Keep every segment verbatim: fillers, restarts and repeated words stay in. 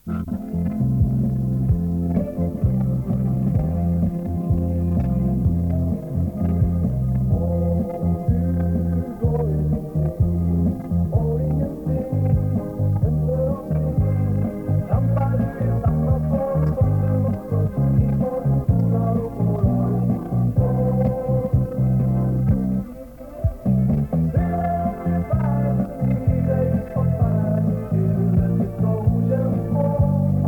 Oh,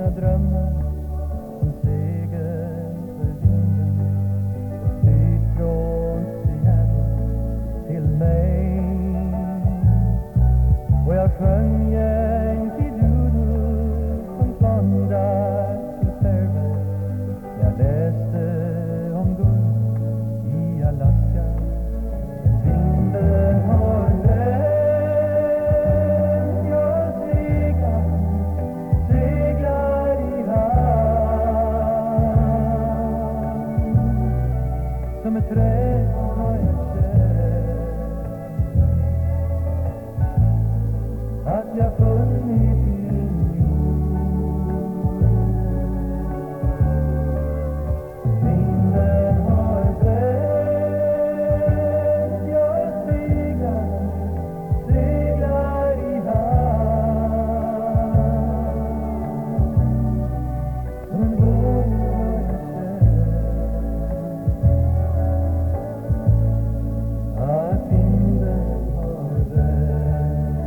drömmar som seger för vinden och styr från Seattle till mig. Och jag sjöng Yankee Doodle från Klondike till Fairbanks. Jag läste om guld i Alaska. Vinden har vänt, jag seglar, seglar i hamn. Som ett träd har jag känt att jag funnit min jord. Vinden har vänt, jag seglar, seglar i hamn. Som en våg har jag känt att vinden har vänt.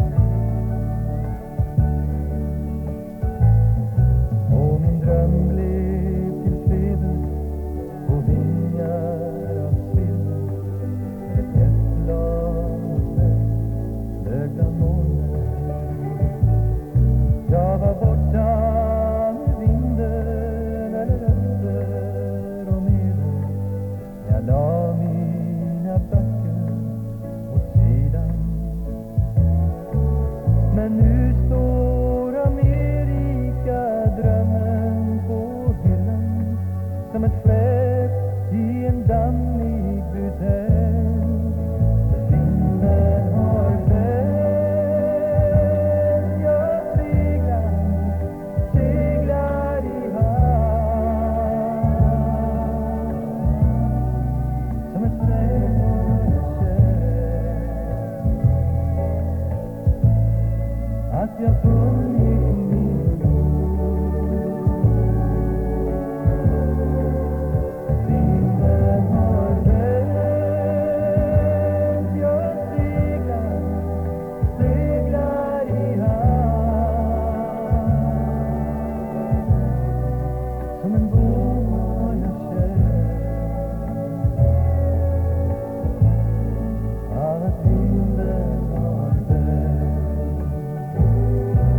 Och min dröm blev till feder och vingar av silver. Ett jetplan mot väst flög bland molnen. Jag var borta med vinden eller öster och medel. Jag la mina böcker åt sidan. Men nu står Amerika-drömmen på hyllan som ett skepp i en dammig butelj. Vinden har vänt, jag seglar, seglar i hamn. Som ett träd har jag känt att jag funnit min jord. Vinden har vänt, jag seglar, seglar i hamn. Som en våg har jag känt att vinden har vänt.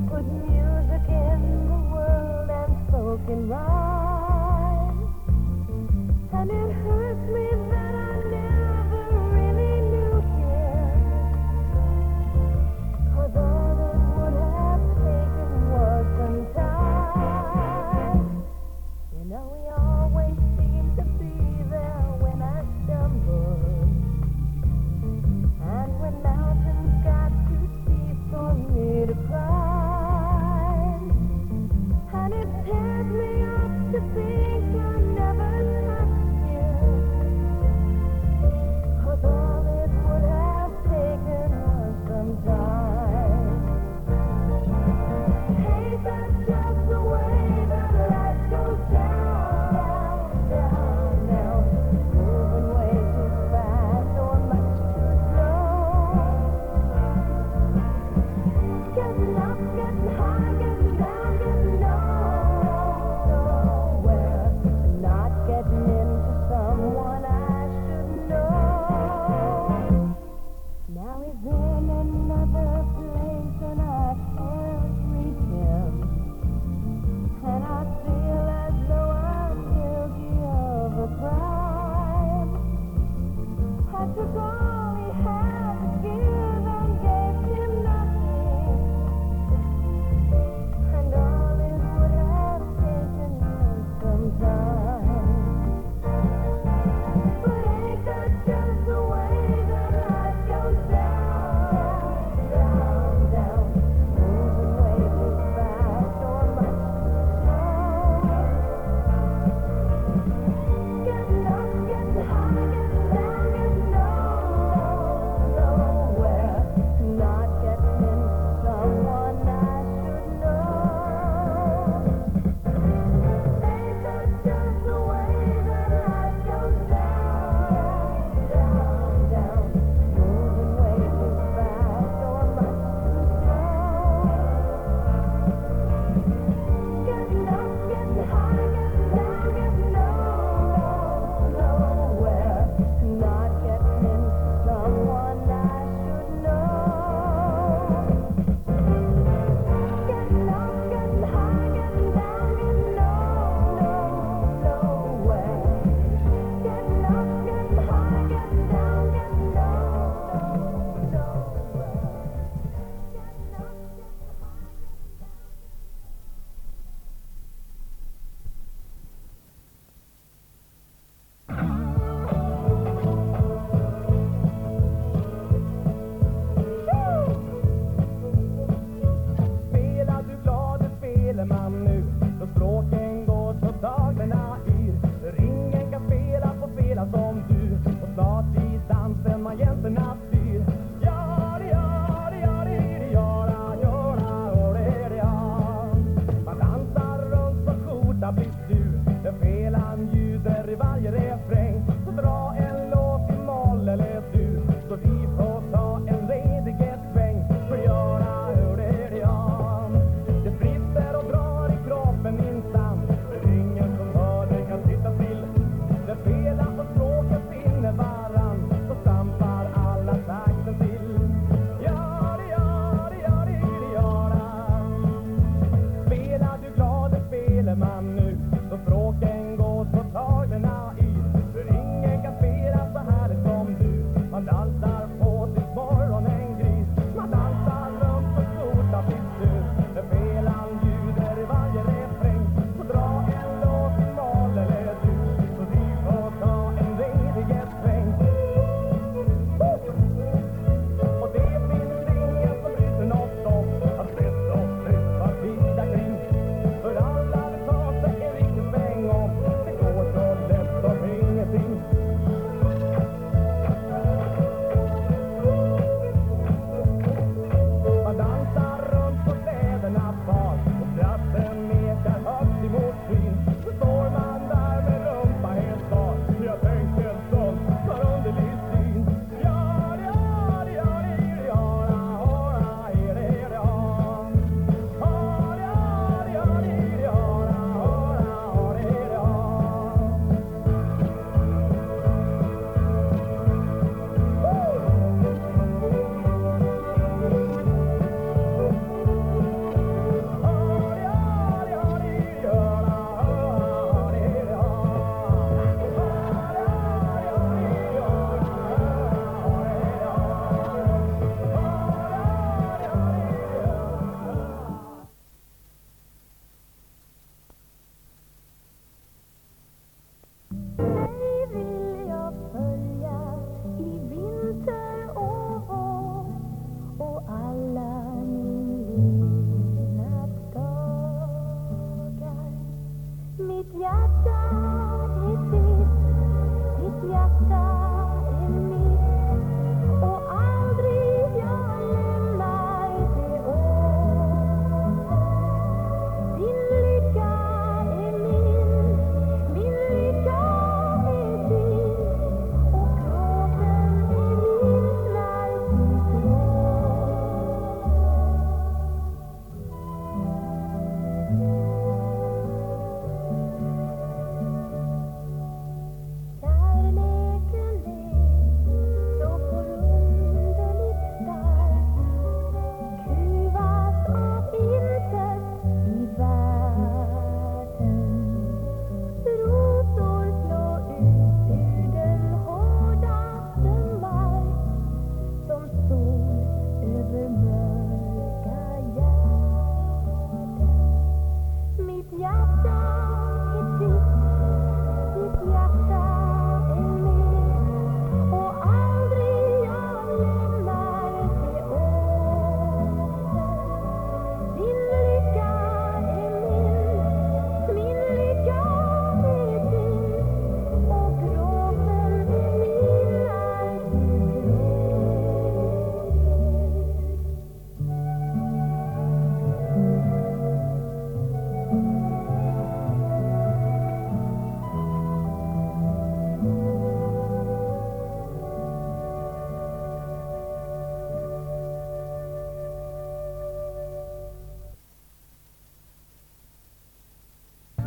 put music in the world and spoken rhyme. And it hurts me that I never really knew him. 'Cause all it would have taken was some time. You know he always seemed to be there when I stumbled. And when mountains got too steep for me to climb. And it tears me up to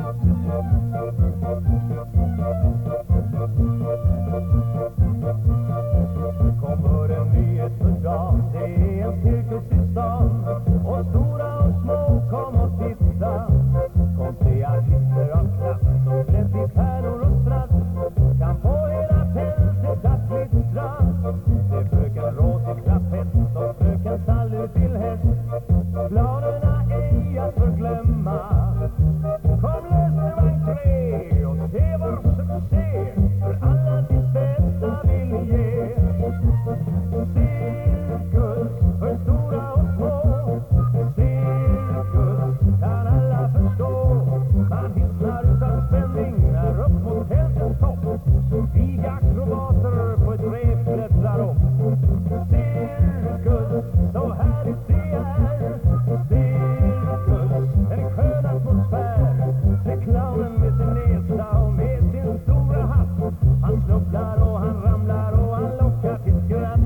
Kom hör en nyhet för dagen, det är en cirkus i stan. Och stora och små, kom och titta. Kom se artister av klass som klätt i pärlor och strass. Kan få hela tältet att glittra. Det är fröken Rås i klappett och fröken Sally till häst. Planerna ej att förglömma. Kom lös vagn tre och se vår succé. För alla sitt bästa vill ge. Cirkus för stora och små. Cirkus kan alla förstå. Man hissnar utan spänning när upp mot tältens topp. Viga akrobater på ett rep klättrar upp. Cirkus, så härligt det är. Cirkus, en skön atmosfär. Se clownen med sin näsa och med sin stora hatt. Han snubblar och han ramlar och han lockar till skratt.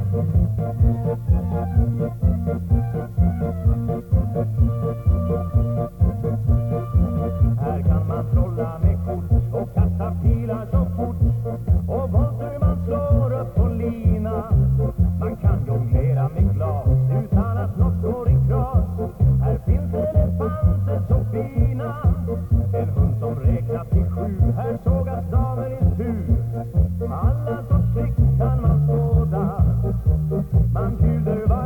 Här kan man trolla med kort och kasta pilar så fort. Och volter man slår upp på lina. Man kan jonglera med glas utan att något går i kras. Här finns elefanter så fina. En hund som räknar till sju. Här sågas damer i tur. Alla sorts trick kan man skåda. Man bjuder var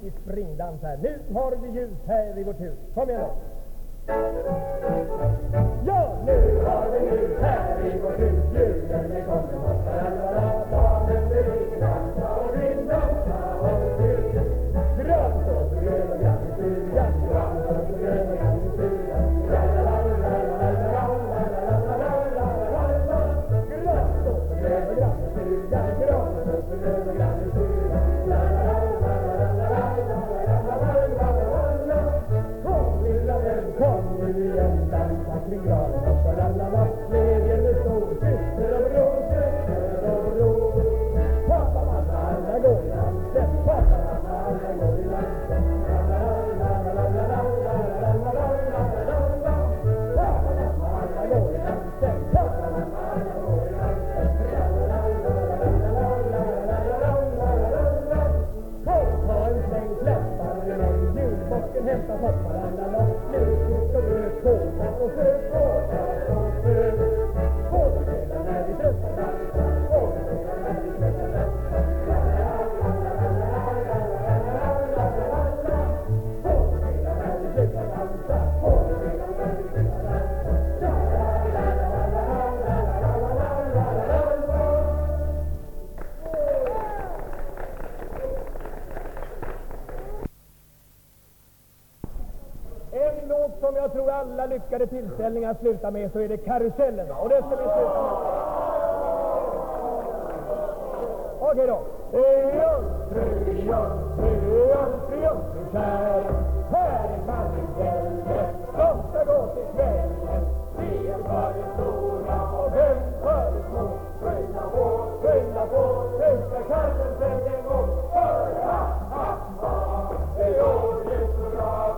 riktig springdans här. Nu har vi ljus här i vårt hus. Kom igen då. Ja, nu har vi ljus här i vårt hus. Julen är kommen och alla barnen blir dansa och grinddansa och blir grönt och grön och grann i stugan, grönt och grön och grann i stugan. Grönt och grön och grann i stugan, grönt och grön och grann i stugan. Kom lilla vän, kom nu igen, dansa kring granen och så lalala. Glädjen är stor, syster och bror, syster och bror. Pappa, mamma, alla går i dansen, pappa, mamma, alla går i dansen. Hämta hoppar alla loss, lusigt och bröt, kåta och sök, kåta och sök. Kåta sedan när vi tröstar dansa, kåta sedan när vi tröstar dansa. Kåta sedan när vi slutar dansa, kåta sedan när vi slutar dansa. En låt som jag tror alla lyckade tillställningar slutar med, så är det Karusellen. Och det ska vi sluta med. Okej då. Triumf, triumf, triumf, triumf, kär. Här är Karusellen som ska gå till kvällen. Tre för det stora och fem för det små. Skynda på, skynda på, nu ska Karusellen gå. För ha, ha, ha, det är årligt så bra.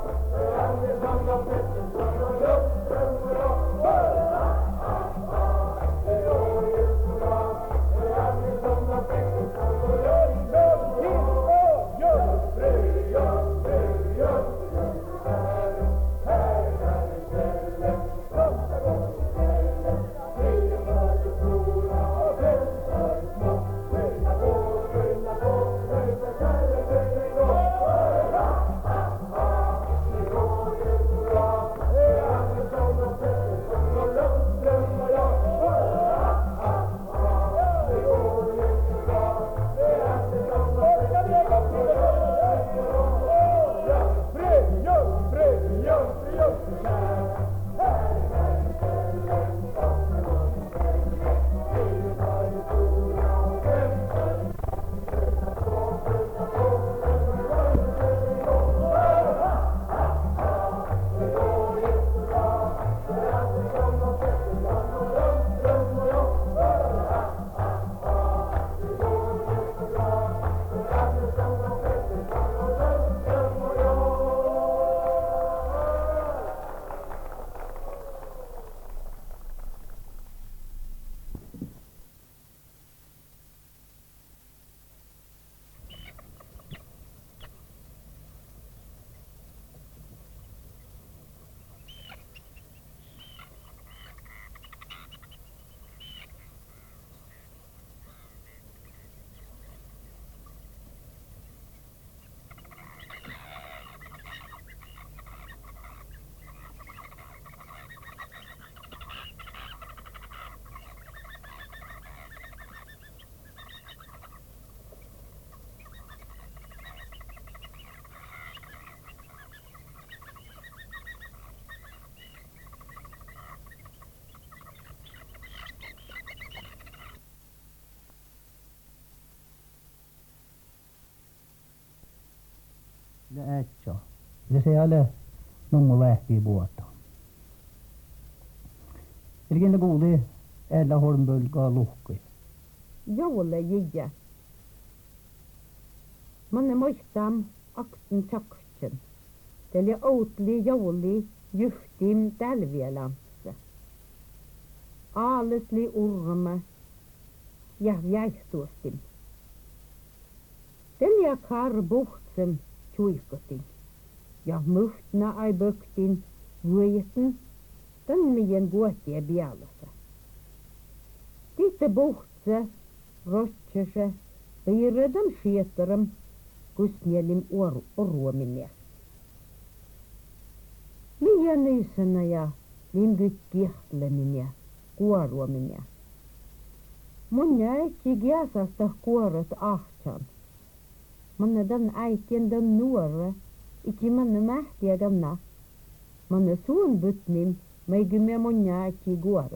Ätsä. Ja se alle nungu lähti vuotaan. Eli ne kuuli äällä hornpölkaa luhki. Joule jyjä. Manne muistam akten taksen. Tälle outli jouli juhtim talvielamssa. Aalesli urma ja jäihtuostim. Tälle karbuhtsem tjuikotin. Ja muhtna ai böktin vuoten den mien vuotia bialassa. Titte buhtse, rotsese, piiredem skieterem, kusnielim oruominen. Miä nyysänä ja limkyt kihtleminen, kuoruominen. Mun äiti kiasasta kuorot ahtsan. Mun den äitien den nuore, iki manne mähtiä ganna. Mun suun bytnim, meigymme mun äiti kuorot.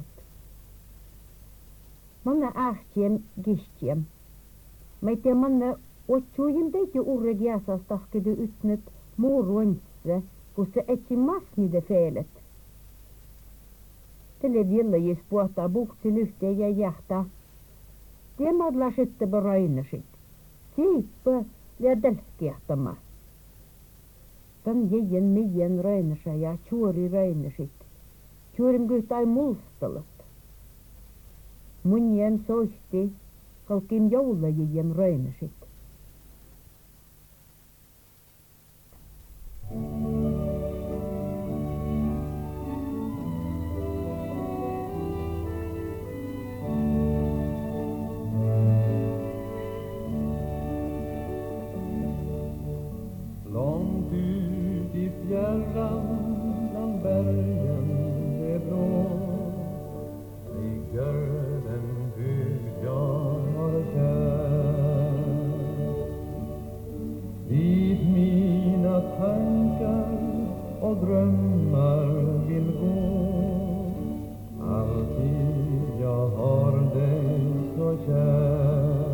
Mun ähtien gistiem. Meitä mun otsuujim teitä urre kiasasta kedy ytnet muuruantse, kun se etsi masnide feelet. Tälle vielä jos puhutaan puhtsin yhteen ja jähtää. Tiemad sitten parainasit. Siippä ja delkiähtämä. Tän jäjen meidän rainasa ja chuori rainasit. Chuorim kyhtai mulstalat. Mun jän soihti, kalkim joula jäjen rainasit. Långt ut i fjärran bland bergen det blå ligger den bygd jag har kär. Dit mina tankar och drömmar vill gå, alltid jag har dig så kär.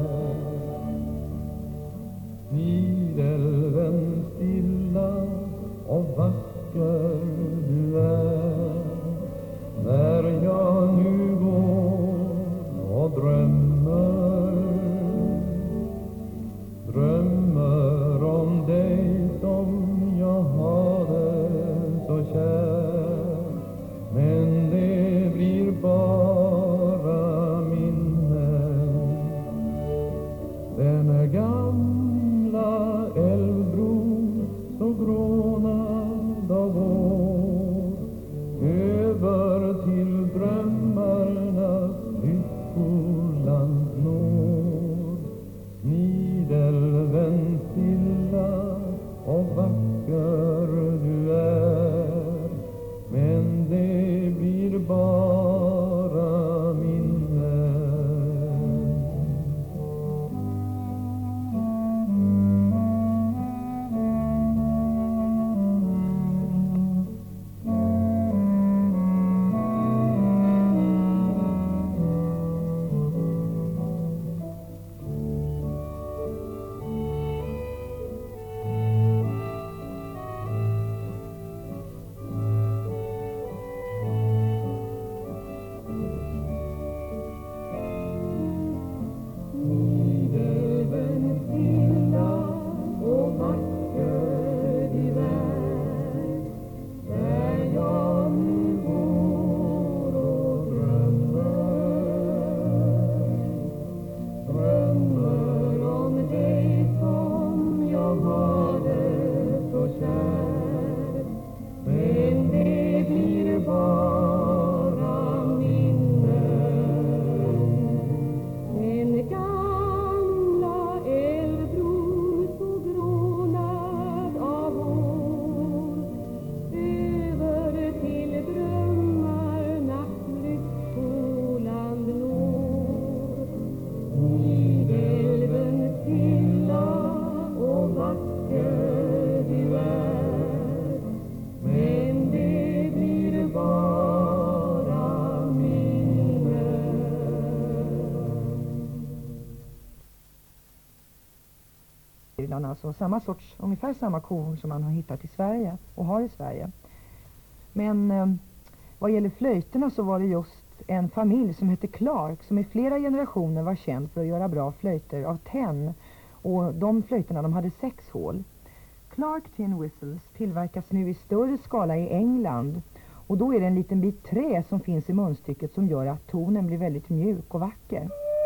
Nidelven stilla och vacker du är, när jag nu går och drömmer, drömmer om dig som jag hade så kär. Men det blir bara minnen, den är gamla älvbro så grånad av år, över till drömmarnas lyckoland når. Nidelven stilla och vacker du är, men det blir bara minnen. Nidelven stilla och vacker du är, där jag nu går och drömmer, drömmer om dig som jag hade så kär. Men det blir bara minnen, en gamla älvbro så grånad av år, över till drömmarnas lyckoland når. Nidelven stilla och vacker du är, men det blir bara minnen. Irland, alltså samma sorts, ungefär samma korn som man har hittat i Sverige och har i Sverige. Men eh, vad gäller flöjterna så var det just en familj som hette Clark som i flera generationer var känd för att göra bra flöjter av tenn. Och de flöjterna de hade sex hål. Clark Tin Whistles tillverkas nu i större skala i England. Och då är det en liten bit trä som finns i munstycket som gör att tonen blir väldigt mjuk och vacker.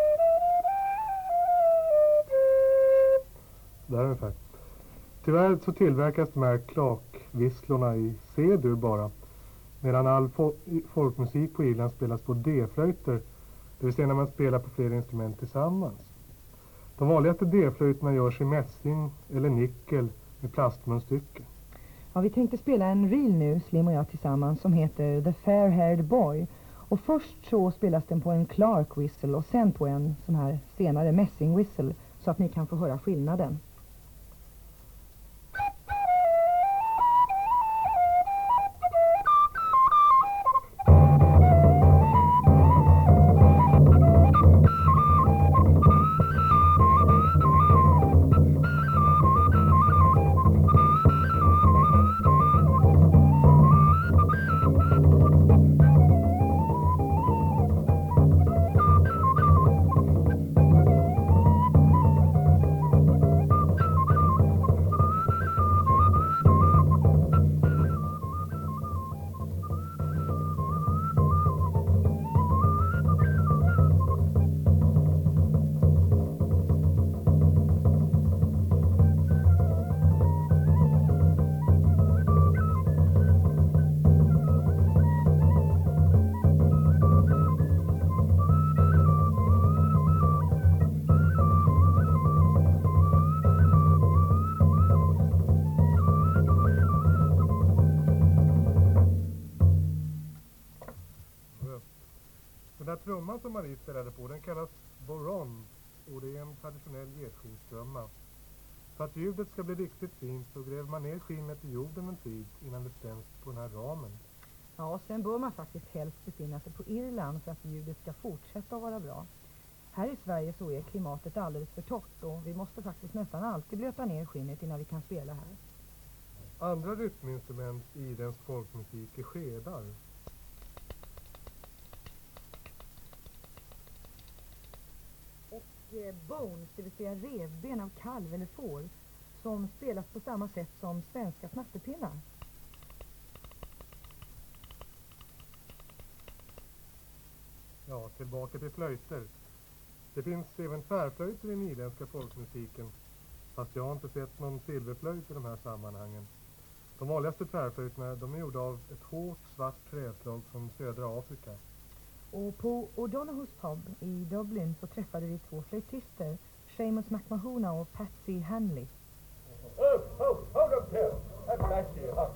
Där ungefär. Tyvärr så tillverkas de här Clark-visslorna i C-dur bara. Medan all fo- folkmusik på Irland spelas på D-flöjter. Det vill säga när man spelar på flera instrument tillsammans. De vanligaste D-flöjterna görs i mässing eller nickel med plastmunstycke. Ja, vi tänkte spela en reel nu, Slim och jag tillsammans, som heter The Fair-Haired Boy. Och först så spelas den på en Clark whistle och sen på en sån här senare mässing whistle, så att ni kan få höra skillnaden. Den där trumman som Marie spelade på, den kallas boron och det är en traditionell getskinnstrumma. För att ljudet ska bli riktigt fint så gräver man ner skinnet i jorden en tid innan det ständs på den här ramen. Ja, och sen bör man faktiskt helst befinna sig på Irland för att ljudet ska fortsätta att vara bra. Här i Sverige så är klimatet alldeles för torrt och vi måste faktiskt nästan alltid blöta ner skinnet innan vi kan spela här. Andra rytminstrument i irländsk folkmusik är skedar. Och eh, bones, det vill säga revben av kalv eller får, som spelas på samma sätt som svenska snattepinnar. Ja, tillbaka till flöjter. Det finns även tvärflöjter i den irländska folkmusiken, fast jag har inte sett någon silverflöjt i de här sammanhangen. De vanligaste tvärflöjterna, de är gjorda av ett hårt svart träslag från södra Afrika. Och på O'Donoghue's pub i Dublin så träffade vi två flöjtister, Seamus McMahona och Patsy Hanley. Oh, oh, hold up there. That's actually hot.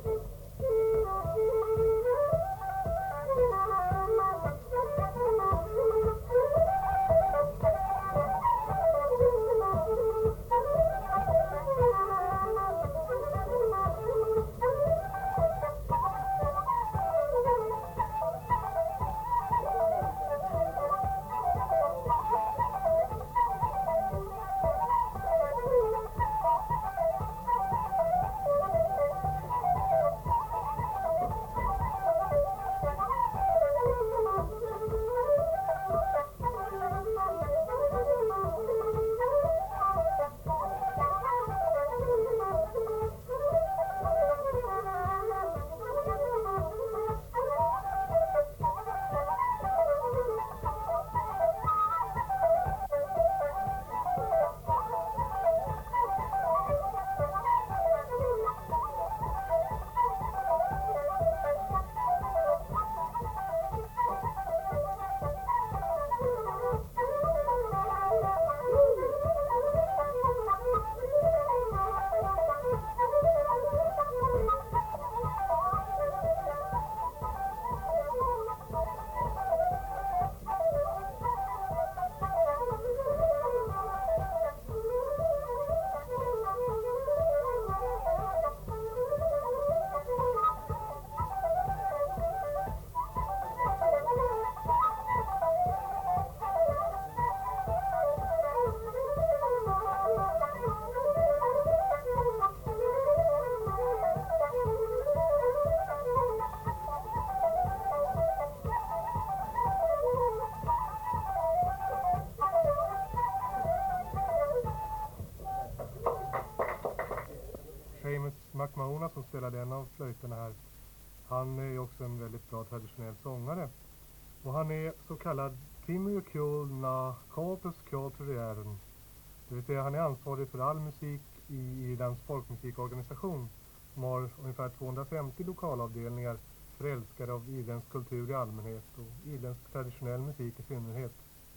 Seamus McMahona som spelade en av flöjterna här, han är också en väldigt bra traditionell sångare. Och han är så kallad Timurkul na Corpus Culturellen. Det vill säga han är ansvarig för all musik i Irlands folkmusikorganisation som har ungefär tvåhundrafemtio lokalavdelningar för älskare av irländsk kultur i allmänhet och irländsk traditionell musik i synnerhet.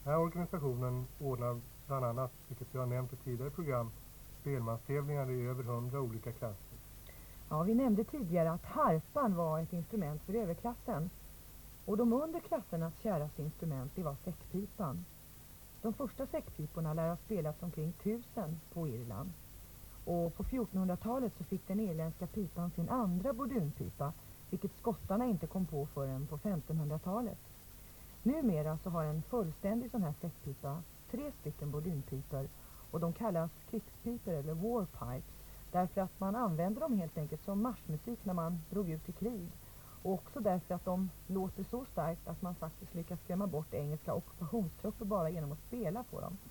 Den här organisationen ordnar bland annat, vilket vi har nämnt i tidigare program, spelmanstävlingar i över hundra olika klasser. Ja, vi nämnde tidigare att harpan var ett instrument för överklassen. Och de under klassernas käraste instrument, det var säckpipan. De första säckpiporna lär ha spelats omkring tusen på Irland. Och på fjortonhundratalet så fick den irländska pipan sin andra bordunpipa, vilket skottarna inte kom på förrän på femtonhundratalet. Numera så har en fullständig sån här säckpipa tre stycken bordunpipor, och de kallas krigspipor eller warpipes, därför att man använder dem helt enkelt som marschmusik när man drog ut i krig. Och också därför att de låter så starkt att man faktiskt lyckas skrämma bort engelska ockupationstrupper bara genom att spela på dem.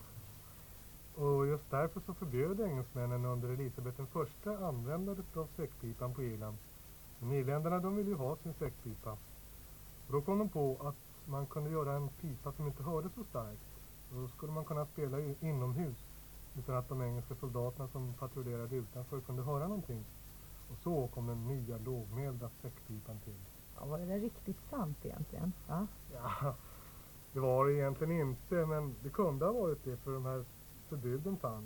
Och just därför så förbjöd engelsmännen under Elisabeth den första användandet av säckpipan på Irland. Men irländarna, de ville ju ha sin säckpipa. Och då kom de på att man kunde göra en pipa som inte hörde så starkt. Och då skulle man kunna spela i- inomhus utan att de engelska soldaterna som patrullerade utanför kunde höra någonting. Och så kom den nya lågmälda säckpipan till. Ja, var det där riktigt sant egentligen? Ja. Ja, det var det egentligen inte, men det kunde ha varit det, för de här förbuden fanns.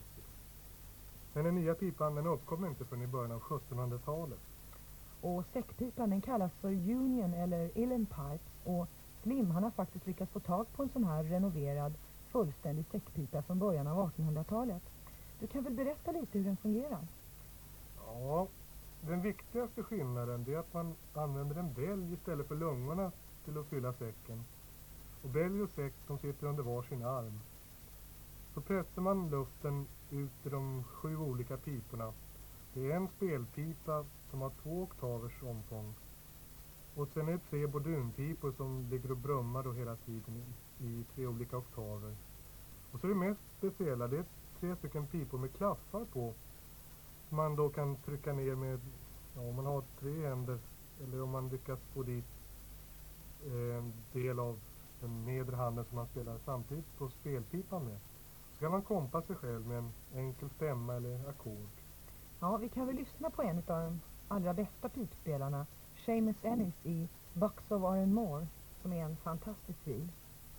Men den nya pipan, den uppkom inte förrän i början av sjuttonhundratalet. Och säckpipan, den kallas för Union eller Uilleann Pipes, och Slim, han har faktiskt lyckats få tag på en sån här renoverad fullständig säckpipa från början av artonhundratalet. Du kan väl berätta lite hur den fungerar? Ja, den viktigaste skillnaden det är att man använder en bälg istället för lungorna till att fylla säcken. Och bälg och säck, de sitter under varsin arm. Så pressar man luften ut i de sju olika piporna. Det är en spelpipa som har två oktavers omfång. Och sen är det tre bordunpipor som ligger och brummar då hela tiden i, i tre olika oktaver. Och så är det mest speciella, det är tre stycken pipor med klaffar på. Som man då kan trycka ner med, ja, om man har tre händer, eller om man lyckas få dit eh, en del av den nedre handen som man spelar samtidigt på spelpipan med. Så kan man kompa sig själv med en enkel stämma eller ackord. Ja, vi kan väl lyssna på en av de allra bästa pipspelarna, Seamus Ennis i Bucks of Arranmore, som är en fantastisk stil.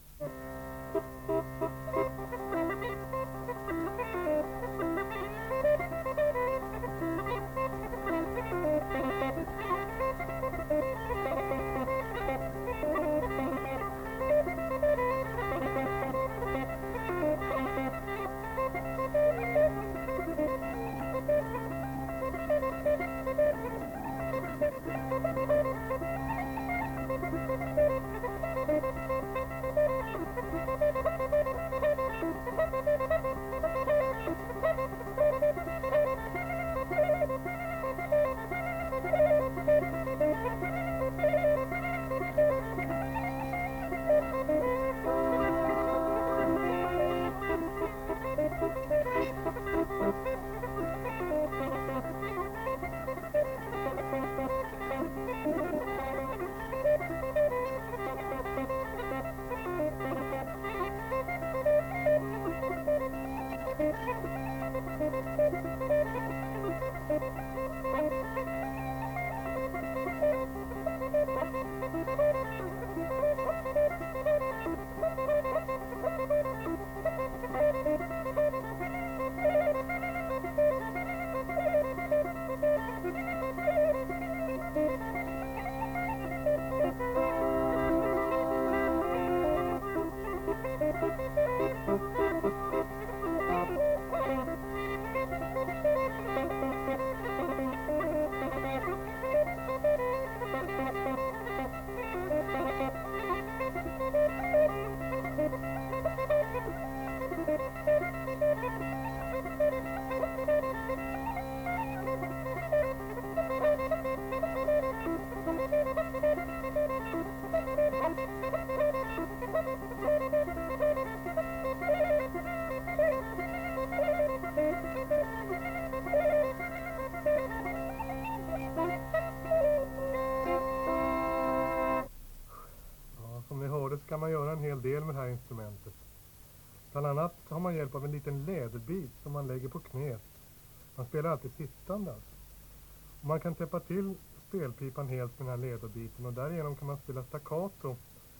Kan man göra en hel del med det här instrumentet. Bland annat har man hjälp av en liten läderbit som man lägger på knät. Man spelar alltid sittande. Alltså. Och man kan täppa till spelpipan helt med den här läderbiten, och därigenom kan man spela staccato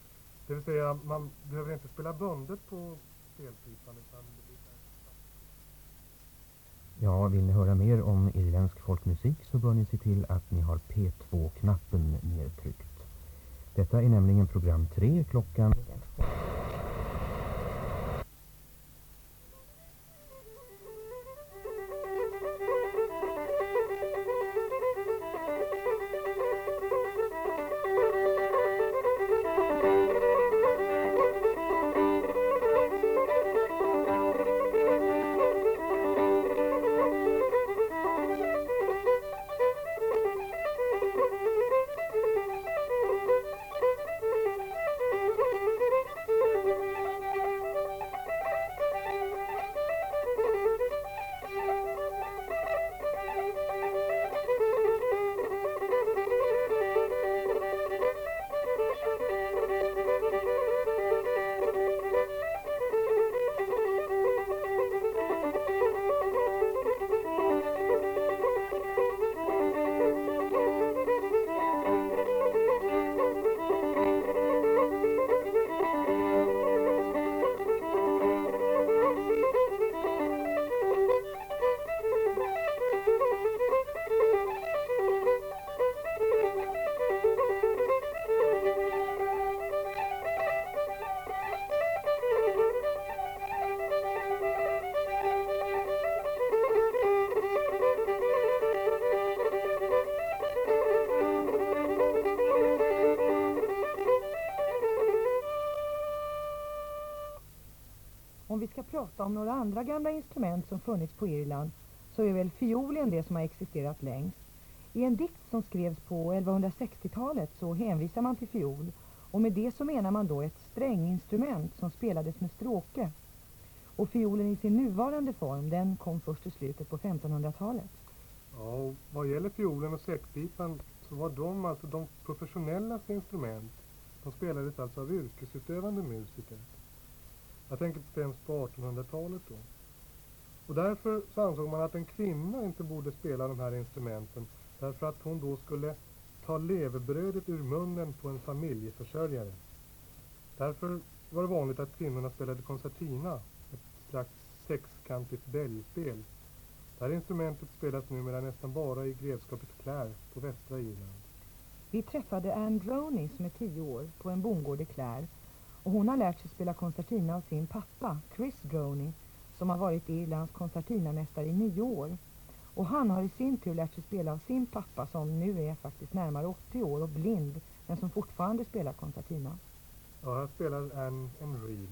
Det vill säga, man behöver inte spela bundet på spelpipan utan det blir... Ja, vill ni höra mer om irländsk folkmusik så bör ni se till att ni har P två-knappen nedtryckt. Detta är nämligen program tre, klockan... Om vi ska prata om några andra gamla instrument som funnits på Irland så är väl fiolen det som har existerat längst. I en dikt som skrevs på elvahundrasextiotalet så hänvisar man till fiol och med det så menar man då ett stränginstrument som spelades med stråke. Och fiolen i sin nuvarande form den kom först i slutet på femtonhundratalet. Ja, och vad gäller fiolen och säckpipan så var de alltså de professionellaste instrument. De spelades alltså av yrkesutövande musiker. Jag tänker främst på artonhundratalet då. Och därför så ansåg man att en kvinna inte borde spela de här instrumenten därför att hon då skulle ta levebrödet ur munnen på en familjeförsörjare. Därför var det vanligt att kvinnorna spelade koncertina, ett slags sexkantigt bällspel. Det här instrumentet spelas numera nästan bara i grevskapet Clare på västra Irland. Vi träffade Anne Droney som är tio år på en bondgård i Clare och hon har lärt sig spela koncertina av sin pappa, Chris Droney, som har varit Irlands koncertinamästare i nio år. Och han har i sin tur lärt sig spela av sin pappa som nu är faktiskt närmare åttio år och blind men som fortfarande spelar koncertina. Ja, här spelar Anne en reel.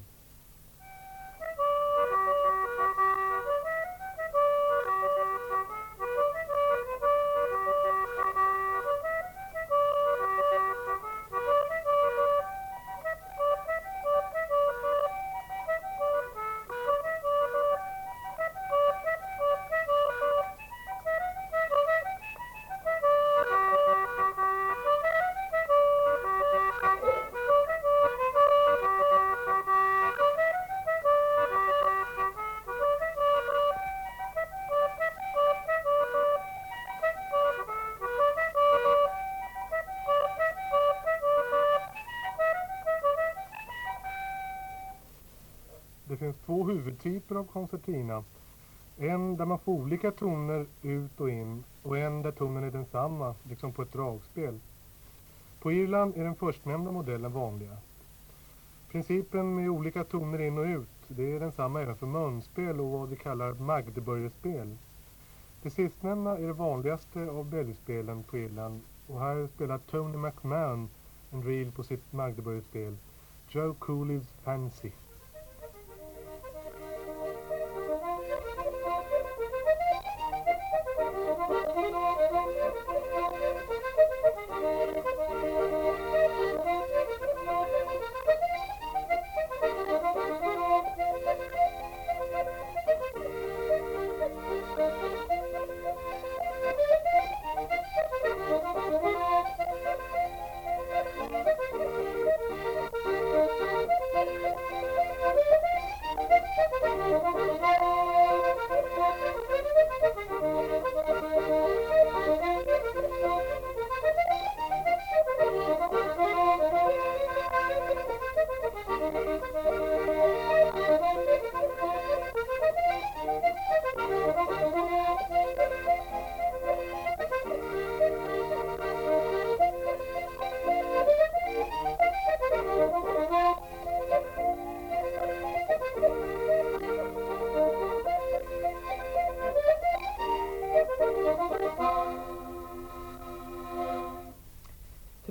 Det finns två huvudtyper av koncertina. En där man får olika toner ut och in och en där tonen är densamma, liksom på ett dragspel. På Irland är den förstnämnda modellen vanligast. Principen med olika toner in och ut, det är densamma även för munspel och vad vi kallar Magdeburgerspel. Det sistnämnda är det vanligaste av bällspelen på Irland och här spelar Tony McMahon en reel på sitt Magdeburgerspel, Joe Cooley's Fancy.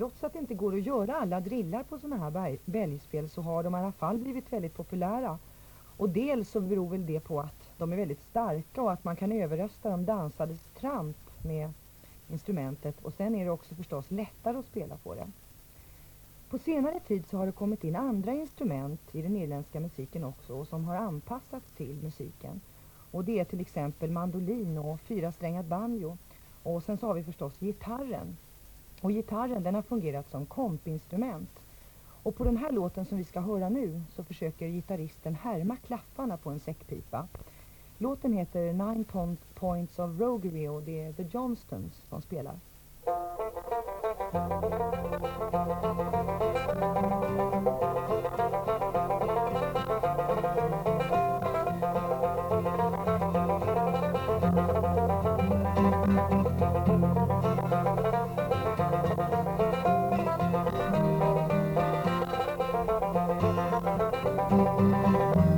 trots att det inte går att göra alla drillar på sådana här berg- bälgspel så har de i alla fall blivit väldigt populära. Och dels så beror väl det på att de är väldigt starka och att man kan överrösta de dansades tramp med instrumentet. Och sen är det också förstås lättare att spela på det. På senare tid så har det kommit in andra instrument i den irländska musiken också och som har anpassats till musiken. Och det är till exempel mandolin och fyrasträngad banjo. Och sen så har vi förstås gitarren. Och gitarren den har fungerat som kompinstrument. Och på den här låten som vi ska höra nu så försöker gitarristen härma klaffarna på en säckpipa. Låten heter Nine Pon- Points of Roguery och det är The Johnstons som spelar. Thank